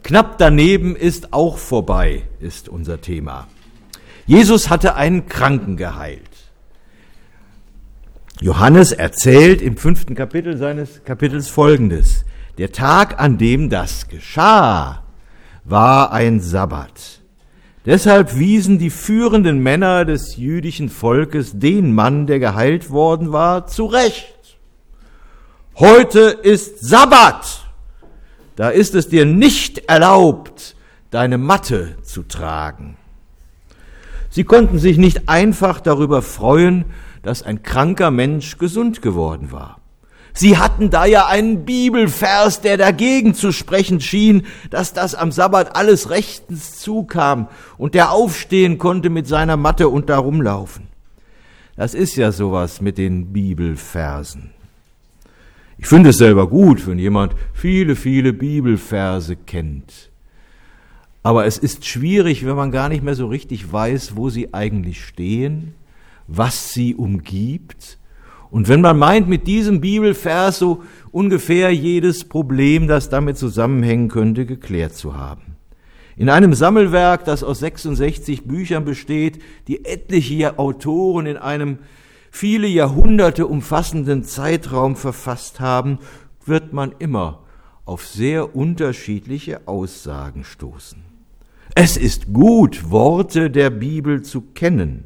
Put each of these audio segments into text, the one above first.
Knapp daneben ist auch vorbei, ist unser Thema. Jesus hatte einen Kranken geheilt. Johannes erzählt im 5. Kapitel seines Kapitels Folgendes. Der Tag, an dem das geschah, war ein Sabbat. Deshalb wiesen die führenden Männer des jüdischen Volkes den Mann, der geheilt worden war, zurecht. Heute ist Sabbat. Da ist es dir nicht erlaubt, deine Matte zu tragen. Sie konnten sich nicht einfach darüber freuen, dass ein kranker Mensch gesund geworden war. Sie hatten da ja einen Bibelvers, der dagegen zu sprechen schien, dass das am Sabbat alles rechtens zukam und der aufstehen konnte mit seiner Matte und da rumlaufen. Das ist ja sowas mit den Bibelversen. Ich finde es selber gut, wenn jemand viele, viele Bibelverse kennt. Aber es ist schwierig, wenn man gar nicht mehr so richtig weiß, wo sie eigentlich stehen, was sie umgibt. Und wenn man meint, mit diesem Bibelvers so ungefähr jedes Problem, das damit zusammenhängen könnte, geklärt zu haben. In einem Sammelwerk, das aus 66 Büchern besteht, die etliche Autoren in einem viele Jahrhunderte umfassenden Zeitraum verfasst haben, wird man immer auf sehr unterschiedliche Aussagen stoßen. Es ist gut, Worte der Bibel zu kennen,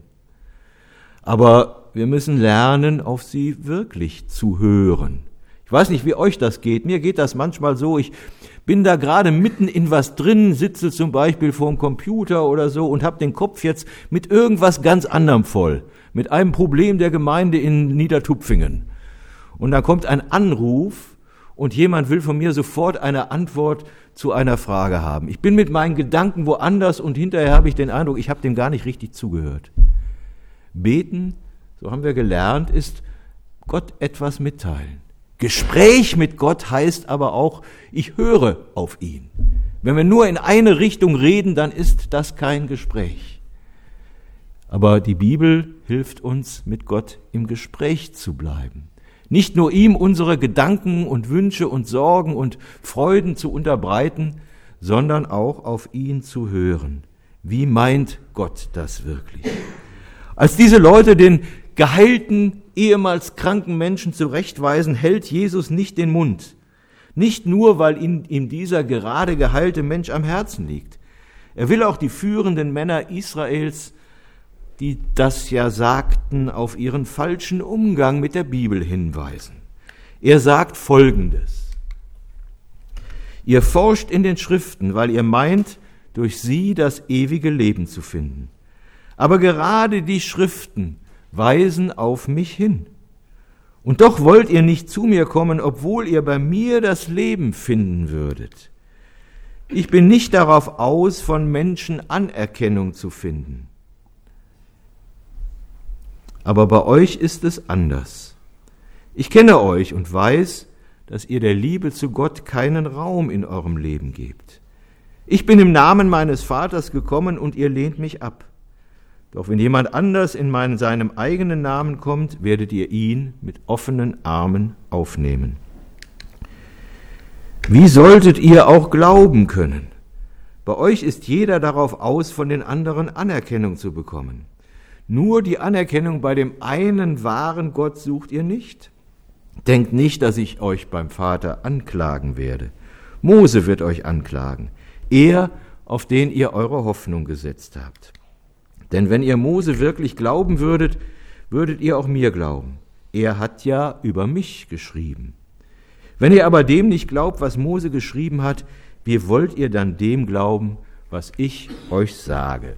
aber wir müssen lernen, auf sie wirklich zu hören. Ich weiß nicht, wie euch das geht. Mir geht das manchmal so, ich bin da gerade mitten in was drin, sitze zum Beispiel vor dem Computer oder so und habe den Kopf jetzt mit irgendwas ganz anderem voll, mit einem Problem der Gemeinde in Niedertupfingen. Und dann kommt ein Anruf und jemand will von mir sofort eine Antwort zu einer Frage haben. Ich bin mit meinen Gedanken woanders und hinterher habe ich den Eindruck, ich habe dem gar nicht richtig zugehört. Beten, so haben wir gelernt, ist Gott etwas mitteilen. Gespräch mit Gott heißt aber auch, ich höre auf ihn. Wenn wir nur in eine Richtung reden, dann ist das kein Gespräch. Aber die Bibel hilft uns, mit Gott im Gespräch zu bleiben. Nicht nur ihm unsere Gedanken und Wünsche und Sorgen und Freuden zu unterbreiten, sondern auch auf ihn zu hören. Wie meint Gott das wirklich? Als diese Leute den geheilten, ehemals kranken Menschen zurechtweisen, hält Jesus nicht den Mund. Nicht nur, weil ihm dieser gerade geheilte Mensch am Herzen liegt. Er will auch die führenden Männer Israels, die das ja sagten, auf ihren falschen Umgang mit der Bibel hinweisen. Er sagt Folgendes. Ihr forscht in den Schriften, weil ihr meint, durch sie das ewige Leben zu finden. Aber gerade die Schriften weisen auf mich hin. Und doch wollt ihr nicht zu mir kommen, obwohl ihr bei mir das Leben finden würdet. Ich bin nicht darauf aus, von Menschen Anerkennung zu finden. Aber bei euch ist es anders. Ich kenne euch und weiß, dass ihr der Liebe zu Gott keinen Raum in eurem Leben gebt. Ich bin im Namen meines Vaters gekommen und ihr lehnt mich ab. Doch wenn jemand anders in seinem eigenen Namen kommt, werdet ihr ihn mit offenen Armen aufnehmen. Wie solltet ihr auch glauben können? Bei euch ist jeder darauf aus, von den anderen Anerkennung zu bekommen. Nur die Anerkennung bei dem einen wahren Gott sucht ihr nicht. Denkt nicht, dass ich euch beim Vater anklagen werde. Mose wird euch anklagen, er, auf den ihr eure Hoffnung gesetzt habt. Denn wenn ihr Mose wirklich glauben würdet, würdet ihr auch mir glauben. Er hat ja über mich geschrieben. Wenn ihr aber dem nicht glaubt, was Mose geschrieben hat, wie wollt ihr dann dem glauben, was ich euch sage?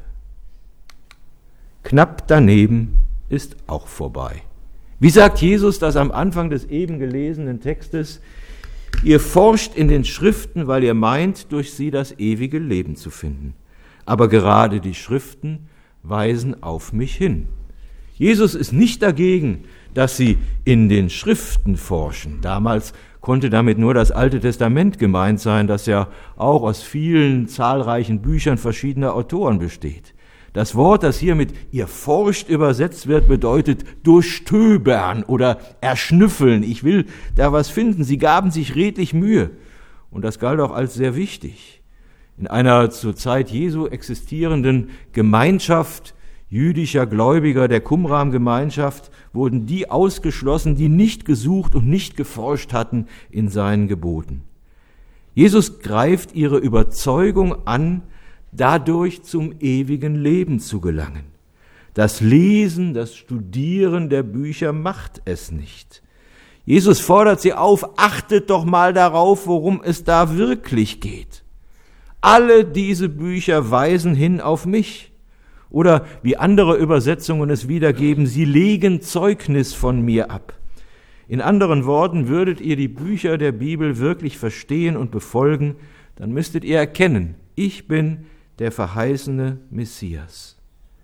Knapp daneben ist auch vorbei. Wie sagt Jesus das am Anfang des eben gelesenen Textes? Ihr forscht in den Schriften, weil ihr meint, durch sie das ewige Leben zu finden. Aber gerade die Schriften weisen auf mich hin. Jesus ist nicht dagegen, dass sie in den Schriften forschen. Damals konnte damit nur das Alte Testament gemeint sein, das ja auch aus vielen zahlreichen Büchern verschiedener Autoren besteht. Das Wort, das hier mit ihr forscht übersetzt wird, bedeutet durchstöbern oder erschnüffeln. Ich will da was finden. Sie gaben sich redlich Mühe. Und das galt auch als sehr wichtig. In einer zur Zeit Jesu existierenden Gemeinschaft jüdischer Gläubiger, der Qumran-Gemeinschaft, wurden die ausgeschlossen, die nicht gesucht und nicht geforscht hatten in seinen Geboten. Jesus greift ihre Überzeugung an, dadurch zum ewigen Leben zu gelangen. Das Lesen, das Studieren der Bücher macht es nicht. Jesus fordert sie auf, achtet doch mal darauf, worum es da wirklich geht. Alle diese Bücher weisen hin auf mich. Oder wie andere Übersetzungen es wiedergeben, sie legen Zeugnis von mir ab. In anderen Worten, würdet ihr die Bücher der Bibel wirklich verstehen und befolgen, dann müsstet ihr erkennen, ich bin der verheißene Messias.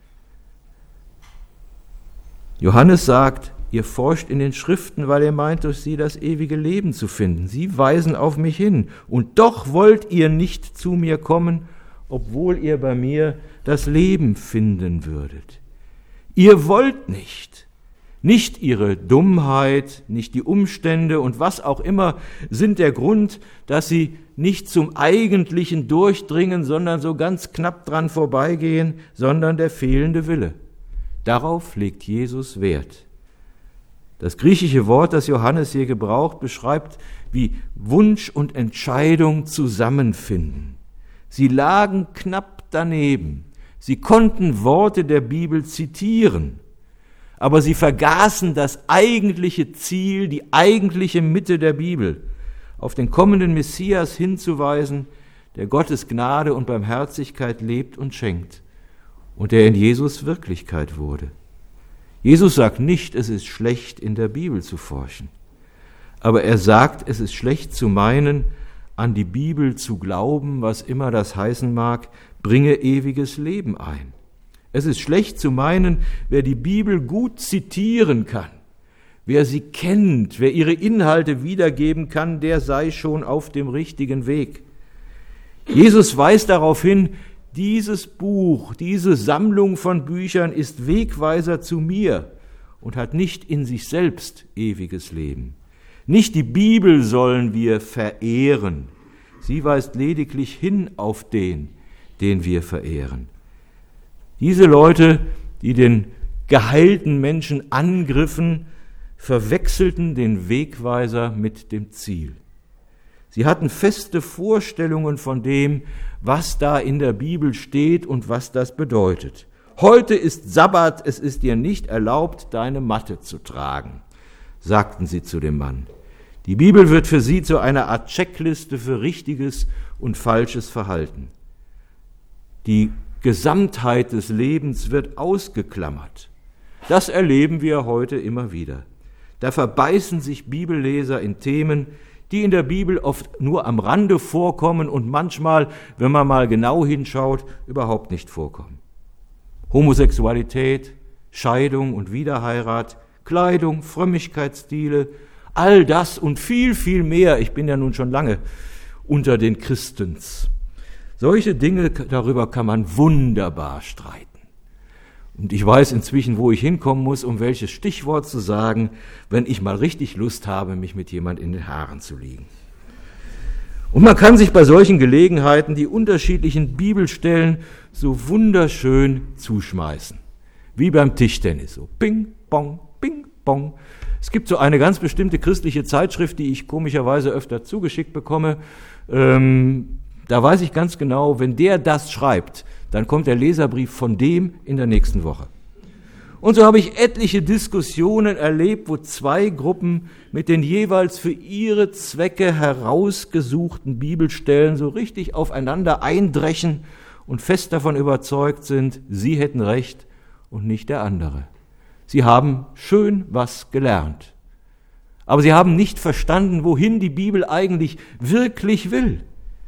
Johannes sagt, ihr forscht in den Schriften, weil ihr meint, durch sie das ewige Leben zu finden. Sie weisen auf mich hin. Und doch wollt ihr nicht zu mir kommen, obwohl ihr bei mir das Leben finden würdet. Ihr wollt nicht. Nicht ihre Dummheit, nicht die Umstände und was auch immer sind der Grund, dass sie nicht zum Eigentlichen durchdringen, sondern so ganz knapp dran vorbeigehen, sondern der fehlende Wille. Darauf legt Jesus Wert. Das griechische Wort, das Johannes hier gebraucht, beschreibt, wie Wunsch und Entscheidung zusammenfinden. Sie lagen knapp daneben. Sie konnten Worte der Bibel zitieren, aber sie vergaßen das eigentliche Ziel, die eigentliche Mitte der Bibel, auf den kommenden Messias hinzuweisen, der Gottes Gnade und Barmherzigkeit lebt und schenkt und der in Jesus Wirklichkeit wurde. Jesus sagt nicht, es ist schlecht, in der Bibel zu forschen, aber er sagt, es ist schlecht zu meinen, an die Bibel zu glauben, was immer das heißen mag, bringe ewiges Leben ein. Es ist schlecht zu meinen, wer die Bibel gut zitieren kann, wer sie kennt, wer ihre Inhalte wiedergeben kann, der sei schon auf dem richtigen Weg. Jesus weist darauf hin, dieses Buch, diese Sammlung von Büchern ist Wegweiser zu mir und hat nicht in sich selbst ewiges Leben. Nicht die Bibel sollen wir verehren, sie weist lediglich hin auf den wir verehren. Diese Leute, die den geheilten Menschen angriffen, verwechselten den Wegweiser mit dem Ziel. Sie hatten feste Vorstellungen von dem, was da in der Bibel steht und was das bedeutet. Heute ist Sabbat, es ist dir nicht erlaubt, deine Matte zu tragen, sagten sie zu dem Mann. Die Bibel wird für sie zu einer Art Checkliste für richtiges und falsches Verhalten. Die Gesamtheit des Lebens wird ausgeklammert. Das erleben wir heute immer wieder. Da verbeißen sich Bibelleser in Themen, die in der Bibel oft nur am Rande vorkommen und manchmal, wenn man mal genau hinschaut, überhaupt nicht vorkommen. Homosexualität, Scheidung und Wiederheirat, Kleidung, Frömmigkeitsstile, all das und viel, viel mehr. Ich bin ja nun schon lange unter den Christens. Solche Dinge, darüber kann man wunderbar streiten. Und ich weiß inzwischen, wo ich hinkommen muss, um welches Stichwort zu sagen, wenn ich mal richtig Lust habe, mich mit jemand in den Haaren zu liegen. Und man kann sich bei solchen Gelegenheiten die unterschiedlichen Bibelstellen so wunderschön zuschmeißen. Wie beim Tischtennis, so ping, pong, ping, pong. Es gibt so eine ganz bestimmte christliche Zeitschrift, die ich komischerweise öfter zugeschickt bekomme. Da weiß ich ganz genau, wenn der das schreibt, dann kommt der Leserbrief von dem in der nächsten Woche. Und so habe ich etliche Diskussionen erlebt, wo zwei Gruppen mit den jeweils für ihre Zwecke herausgesuchten Bibelstellen so richtig aufeinander eindreschen und fest davon überzeugt sind, sie hätten recht und nicht der andere. Sie haben schön was gelernt, aber sie haben nicht verstanden, wohin die Bibel eigentlich wirklich will.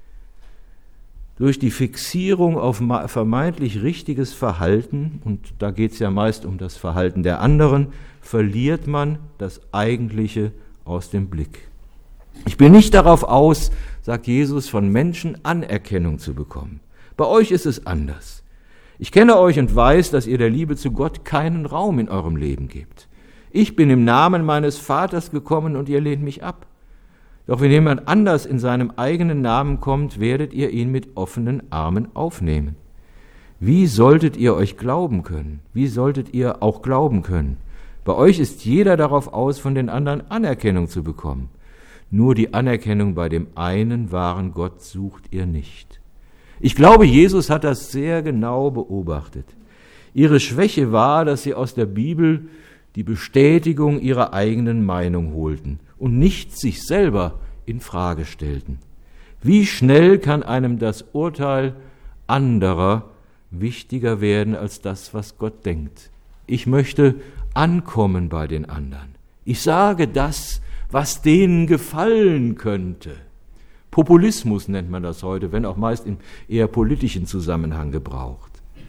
Durch die Fixierung auf vermeintlich richtiges Verhalten, und da geht es ja meist um das Verhalten der anderen, verliert man das Eigentliche aus dem Blick. Ich bin nicht darauf aus, sagt Jesus, von Menschen Anerkennung zu bekommen. Bei euch ist es anders. Ich kenne euch und weiß, dass ihr der Liebe zu Gott keinen Raum in eurem Leben gebt. Ich bin im Namen meines Vaters gekommen und ihr lehnt mich ab. Doch wenn jemand anders in seinem eigenen Namen kommt, werdet ihr ihn mit offenen Armen aufnehmen. Wie solltet ihr euch glauben können? Wie solltet ihr auch glauben können? Bei euch ist jeder darauf aus, von den anderen Anerkennung zu bekommen. Nur die Anerkennung bei dem einen wahren Gott sucht ihr nicht. Ich glaube, Jesus hat das sehr genau beobachtet. Ihre Schwäche war, dass sie aus der Bibel die Bestätigung ihrer eigenen Meinung holten und nicht sich selber in Frage stellten. Wie schnell kann einem das Urteil anderer wichtiger werden als das, was Gott denkt? Ich möchte ankommen bei den anderen. Ich sage das, was denen gefallen könnte. Populismus nennt man das heute, wenn auch meist im eher politischen Zusammenhang gebraucht.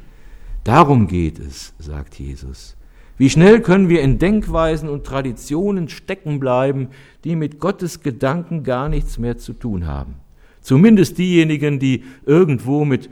Darum geht es, sagt Jesus. Wie schnell können wir in Denkweisen und Traditionen stecken bleiben, die mit Gottes Gedanken gar nichts mehr zu tun haben. Zumindest diejenigen, die irgendwo mit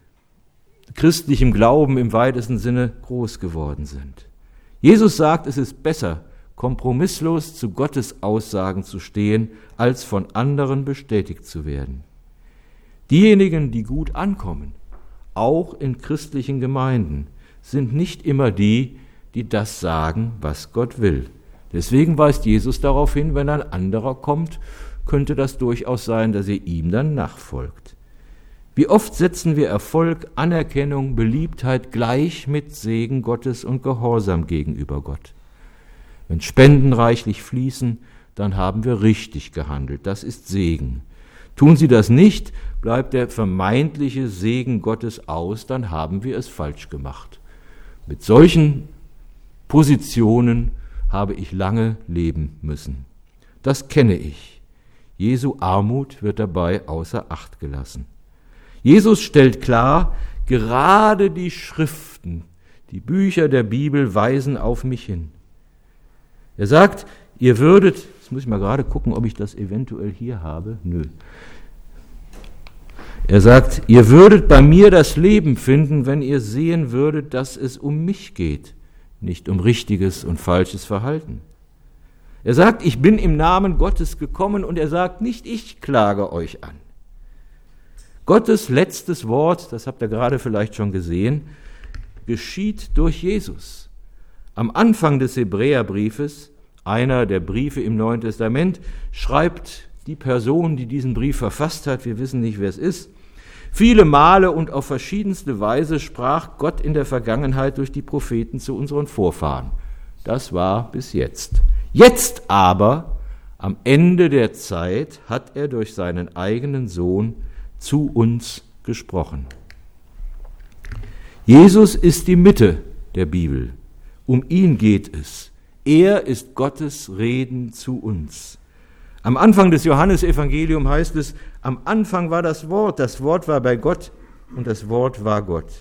christlichem Glauben im weitesten Sinne groß geworden sind. Jesus sagt, es ist besser, kompromisslos zu Gottes Aussagen zu stehen, als von anderen bestätigt zu werden. Diejenigen, die gut ankommen, auch in christlichen Gemeinden, sind nicht immer die, die das sagen, was Gott will. Deswegen weist Jesus darauf hin, wenn ein anderer kommt, könnte das durchaus sein, dass ihr ihm dann nachfolgt. Wie oft setzen wir Erfolg, Anerkennung, Beliebtheit gleich mit Segen Gottes und Gehorsam gegenüber Gott. Wenn Spenden reichlich fließen, dann haben wir richtig gehandelt. Das ist Segen. Tun sie das nicht, bleibt der vermeintliche Segen Gottes aus, dann haben wir es falsch gemacht. Mit solchen Positionen habe ich lange leben müssen. Das kenne ich. Jesu Armut wird dabei außer Acht gelassen. Jesus stellt klar, gerade die Schriften, die Bücher der Bibel weisen auf mich hin. Er sagt, ihr würdet, jetzt muss ich mal gerade gucken, ob ich das eventuell hier habe. Nö. Er sagt, ihr würdet bei mir das Leben finden, wenn ihr sehen würdet, dass es um mich geht, nicht um richtiges und falsches Verhalten. Er sagt, ich bin im Namen Gottes gekommen und er sagt, nicht ich klage euch an. Gottes letztes Wort, das habt ihr gerade vielleicht schon gesehen, geschieht durch Jesus. Am Anfang des Hebräerbriefes, einer der Briefe im Neuen Testament, schreibt die Person, die diesen Brief verfasst hat, wir wissen nicht, wer es ist, viele Male und auf verschiedenste Weise sprach Gott in der Vergangenheit durch die Propheten zu unseren Vorfahren. Das war bis jetzt. Jetzt aber, am Ende der Zeit, hat er durch seinen eigenen Sohn zu uns gesprochen. Jesus ist die Mitte der Bibel. Um ihn geht es. Er ist Gottes Reden zu uns. Am Anfang des Johannesevangeliums heißt es, am Anfang war das Wort war bei Gott und das Wort war Gott.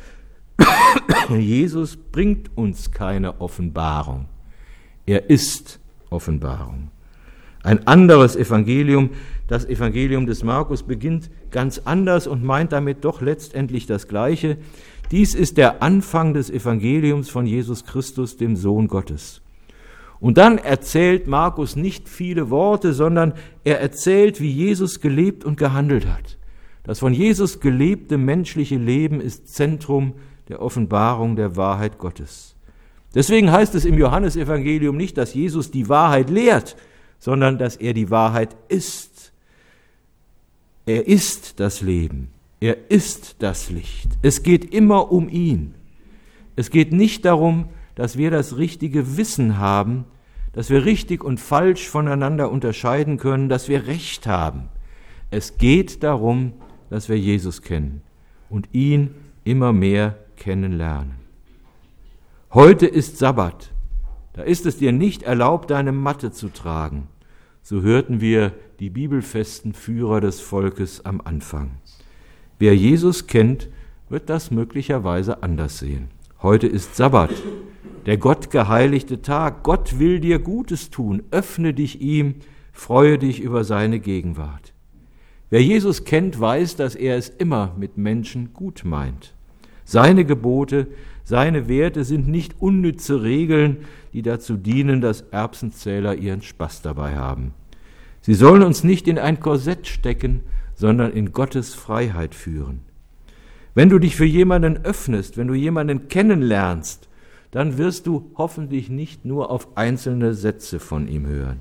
Jesus bringt uns keine Offenbarung. Er ist Offenbarung. Ein anderes Evangelium, das Evangelium des Markus, beginnt ganz anders und meint damit doch letztendlich das Gleiche. Dies ist der Anfang des Evangeliums von Jesus Christus, dem Sohn Gottes. Und dann erzählt Markus nicht viele Worte, sondern er erzählt, wie Jesus gelebt und gehandelt hat. Das von Jesus gelebte menschliche Leben ist Zentrum der Offenbarung der Wahrheit Gottes. Deswegen heißt es im Johannesevangelium nicht, dass Jesus die Wahrheit lehrt, sondern dass er die Wahrheit ist. Er ist das Leben. Er ist das Licht. Es geht immer um ihn. Es geht nicht darum, dass wir das richtige Wissen haben, dass wir richtig und falsch voneinander unterscheiden können, dass wir Recht haben. Es geht darum, dass wir Jesus kennen und ihn immer mehr kennenlernen. Heute ist Sabbat. Da ist es dir nicht erlaubt, deine Matte zu tragen. So hörten wir die bibelfesten Führer des Volkes am Anfang. Wer Jesus kennt, wird das möglicherweise anders sehen. Heute ist Sabbat, der Gott geheiligte Tag. Gott will dir Gutes tun. Öffne dich ihm, freue dich über seine Gegenwart. Wer Jesus kennt, weiß, dass er es immer mit Menschen gut meint. Seine Gebote, seine Werte sind nicht unnütze Regeln, die dazu dienen, dass Erbsenzähler ihren Spaß dabei haben. Sie sollen uns nicht in ein Korsett stecken, sondern in Gottes Freiheit führen. Wenn du dich für jemanden öffnest, wenn du jemanden kennenlernst, dann wirst du hoffentlich nicht nur auf einzelne Sätze von ihm hören.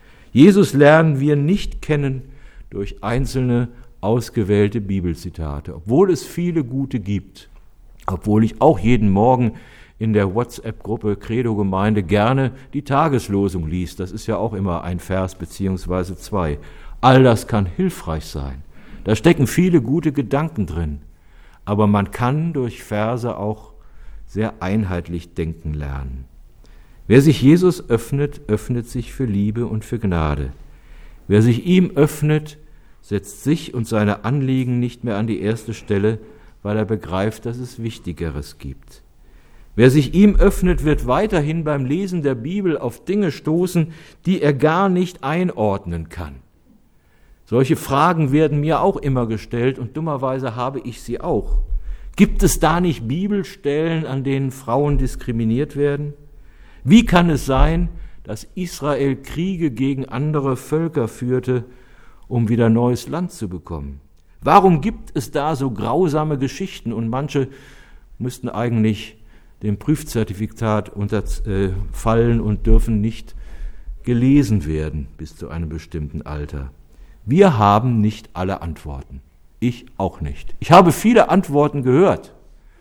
Jesus lernen wir nicht kennen durch einzelne ausgewählte Bibelzitate, obwohl es viele gute gibt, obwohl ich auch jeden Morgen in der WhatsApp-Gruppe Credo-Gemeinde gerne die Tageslosung liest. Das ist ja auch immer ein Vers beziehungsweise 2. All das kann hilfreich sein. Da stecken viele gute Gedanken drin. Aber man kann durch Verse auch sehr einheitlich denken lernen. Wer sich Jesus öffnet, öffnet sich für Liebe und für Gnade. Wer sich ihm öffnet, setzt sich und seine Anliegen nicht mehr an die erste Stelle, weil er begreift, dass es Wichtigeres gibt. Wer sich ihm öffnet, wird weiterhin beim Lesen der Bibel auf Dinge stoßen, die er gar nicht einordnen kann. Solche Fragen werden mir auch immer gestellt und dummerweise habe ich sie auch. Gibt es da nicht Bibelstellen, an denen Frauen diskriminiert werden? Wie kann es sein, dass Israel Kriege gegen andere Völker führte, um wieder neues Land zu bekommen? Warum gibt es da so grausame Geschichten und manche müssten eigentlich dem Prüfzertifikat unterfallen und dürfen nicht gelesen werden bis zu einem bestimmten Alter? Wir haben nicht alle Antworten. Ich auch nicht. Ich habe viele Antworten gehört.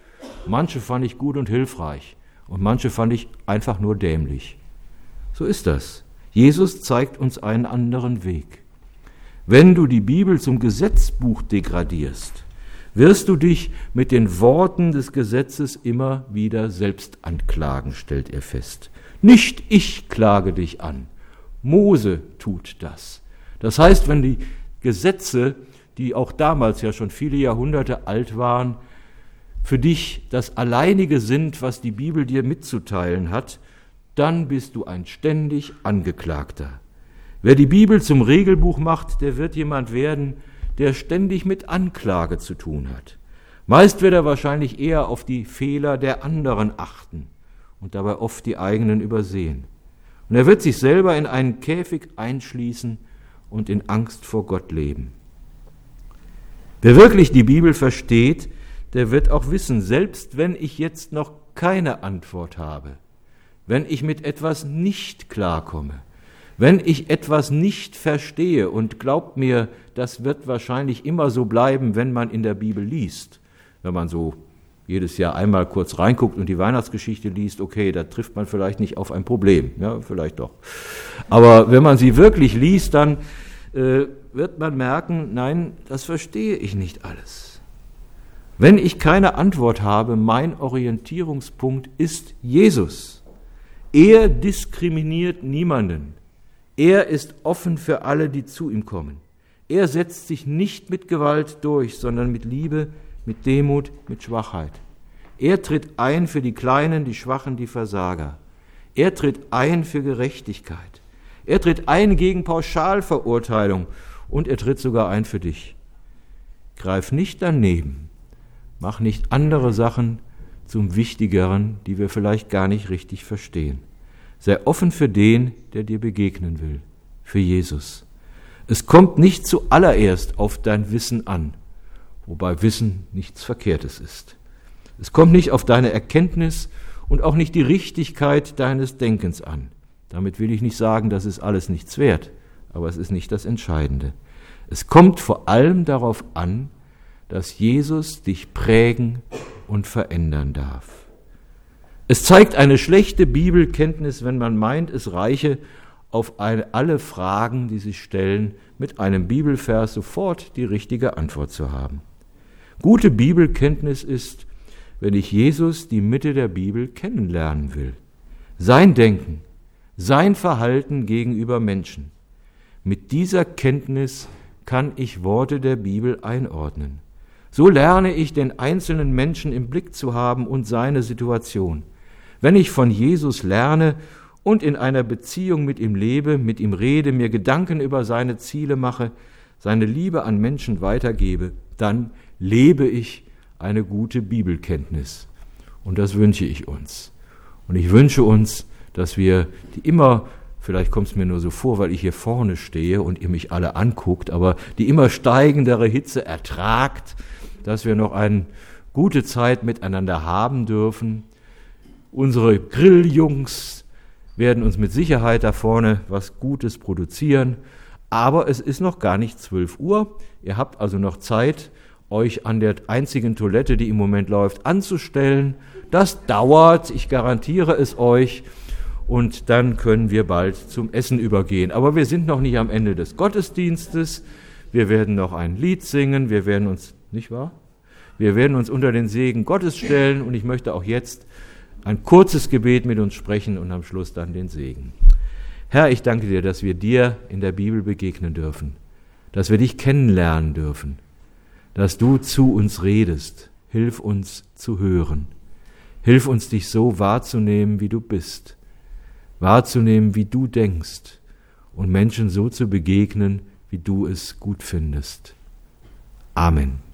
Manche fand ich gut und hilfreich und manche fand ich einfach nur dämlich. So ist das. Jesus zeigt uns einen anderen Weg. Wenn du die Bibel zum Gesetzbuch degradierst, wirst du dich mit den Worten des Gesetzes immer wieder selbst anklagen, stellt er fest. Nicht ich klage dich an. Mose tut das. Das heißt, wenn die Gesetze, die auch damals ja schon viele Jahrhunderte alt waren, für dich das Alleinige sind, was die Bibel dir mitzuteilen hat, dann bist du ein ständig Angeklagter. Wer die Bibel zum Regelbuch macht, der wird jemand werden, der ständig mit Anklage zu tun hat. Meist wird er wahrscheinlich eher auf die Fehler der anderen achten und dabei oft die eigenen übersehen. Und er wird sich selber in einen Käfig einschließen und in Angst vor Gott leben. Wer wirklich die Bibel versteht, der wird auch wissen, selbst wenn ich jetzt noch keine Antwort habe, wenn ich mit etwas nicht klarkomme, wenn ich etwas nicht verstehe, und glaubt mir, das wird wahrscheinlich immer so bleiben, wenn man in der Bibel liest. Wenn man so jedes Jahr einmal kurz reinguckt und die Weihnachtsgeschichte liest, okay, da trifft man vielleicht nicht auf ein Problem, ja, vielleicht doch. Aber wenn man sie wirklich liest, dann wird man merken, nein, das verstehe ich nicht alles. Wenn ich keine Antwort habe, mein Orientierungspunkt ist Jesus. Er diskriminiert niemanden. Er ist offen für alle, die zu ihm kommen. Er setzt sich nicht mit Gewalt durch, sondern mit Liebe, mit Demut, mit Schwachheit. Er tritt ein für die Kleinen, die Schwachen, die Versager. Er tritt ein für Gerechtigkeit. Er tritt ein gegen Pauschalverurteilung und er tritt sogar ein für dich. Greif nicht daneben. Mach nicht andere Sachen zum Wichtigeren, die wir vielleicht gar nicht richtig verstehen. Sei offen für den, der dir begegnen will, für Jesus. Es kommt nicht zuallererst auf dein Wissen an, wobei Wissen nichts Verkehrtes ist. Es kommt nicht auf deine Erkenntnis und auch nicht die Richtigkeit deines Denkens an. Damit will ich nicht sagen, das ist alles nichts wert, aber es ist nicht das Entscheidende. Es kommt vor allem darauf an, dass Jesus dich prägen und verändern darf. Es zeigt eine schlechte Bibelkenntnis, wenn man meint, es reiche auf alle Fragen, die sich stellen, mit einem Bibelvers sofort die richtige Antwort zu haben. Gute Bibelkenntnis ist, wenn ich Jesus, die Mitte der Bibel, kennenlernen will. Sein Denken, sein Verhalten gegenüber Menschen. Mit dieser Kenntnis kann ich Worte der Bibel einordnen. So lerne ich, den einzelnen Menschen im Blick zu haben und seine Situation. Wenn ich von Jesus lerne und in einer Beziehung mit ihm lebe, mit ihm rede, mir Gedanken über seine Ziele mache, seine Liebe an Menschen weitergebe, dann lebe ich eine gute Bibelkenntnis. Und das wünsche ich uns. Und ich wünsche uns, dass wir die immer Vielleicht kommt es mir nur so vor, weil ich hier vorne stehe und ihr mich alle anguckt, aber die immer steigendere Hitze ertragt, dass wir noch eine gute Zeit miteinander haben dürfen. Unsere Grilljungs werden uns mit Sicherheit da vorne was Gutes produzieren, aber es ist noch gar nicht 12 Uhr. Ihr habt also noch Zeit, euch an der einzigen Toilette, die im Moment läuft, anzustellen. Das dauert, ich garantiere es euch. Und dann können wir bald zum Essen übergehen. Aber wir sind noch nicht am Ende des Gottesdienstes. Wir werden noch ein Lied singen. Wir werden uns, nicht wahr? Wir werden uns unter den Segen Gottes stellen. Und ich möchte auch jetzt ein kurzes Gebet mit uns sprechen und am Schluss dann den Segen. Herr, ich danke dir, dass wir dir in der Bibel begegnen dürfen, dass wir dich kennenlernen dürfen, dass du zu uns redest. Hilf uns zu hören. Hilf uns, dich so wahrzunehmen, wie du bist. Wahrzunehmen, wie du denkst und Menschen so zu begegnen, wie du es gut findest. Amen.